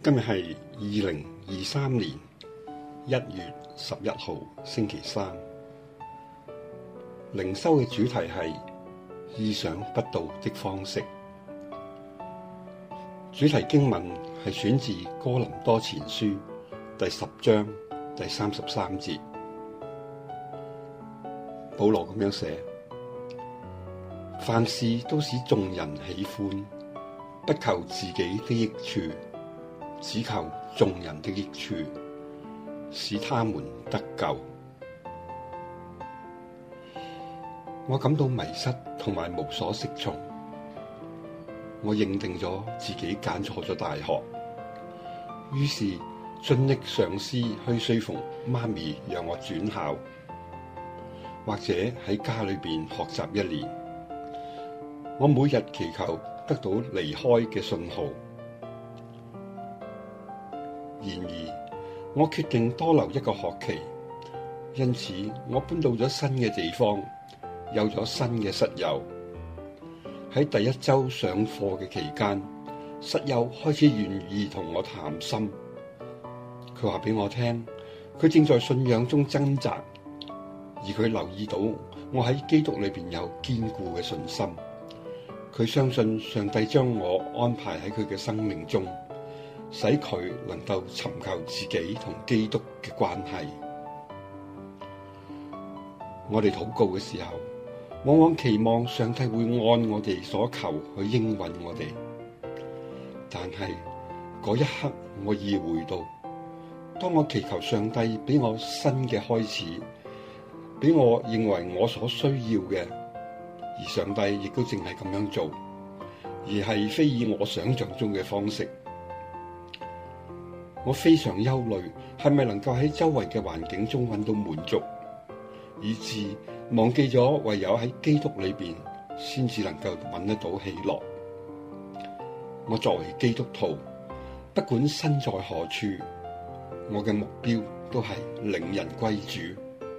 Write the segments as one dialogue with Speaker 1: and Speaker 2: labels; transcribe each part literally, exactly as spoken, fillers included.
Speaker 1: 今日係二零二三年一月十一號星期三，靈修嘅主題係意想不到的方式。主題經文係選自哥林多前書第十章第三十三節。保羅咁樣寫：凡事都使眾人喜歡，不求自己的益處，只求眾人的益處，使他們得救。我感到迷失同埋無所適從，我認定咗自己揀錯咗大學，於是盡力嘗試去說服媽咪讓我轉校，或者喺家裏邊學習一年。我每日祈求得到離開嘅信號。然而，我決定多留一個學期，因此我搬到咗新嘅地方，有咗新嘅室友。喺第一周上課嘅期間，室友開始願意同我談心。佢話俾我聽，佢正在信仰中掙扎，而佢留意到我喺基督裏邊有堅固嘅信心。佢相信上帝將我安排喺佢嘅生命中，使佢能夠尋求自己同基督嘅關係。我哋禱告嘅時候，往往期望上帝會按我哋所求去應允我哋，但係嗰一刻我意會到，當我祈求上帝俾我新嘅開始，俾我認為我所需要嘅，而上帝亦都淨係咁樣做，而係非以我想象中嘅方式。我非常憂慮，係咪能夠喺周圍嘅環境中揾到滿足，以致忘記咗唯有喺基督裏邊先至能夠揾得到喜樂。我作為基督徒，不管身在何處，我嘅目標都係領人歸主。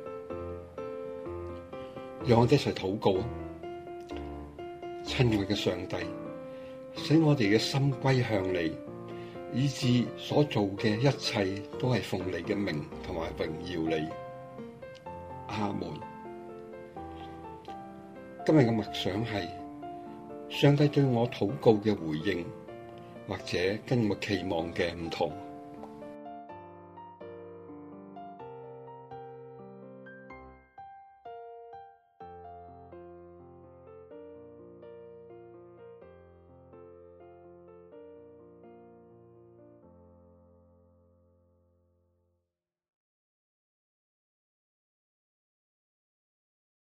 Speaker 1: 讓我哋一齊禱告啊！親愛嘅上帝，使我哋嘅心歸向你，以致所做嘅一切都係奉你嘅名同埋榮耀你。阿門。今日嘅默想係上帝對我禱告嘅回應，或者跟我期望嘅唔同。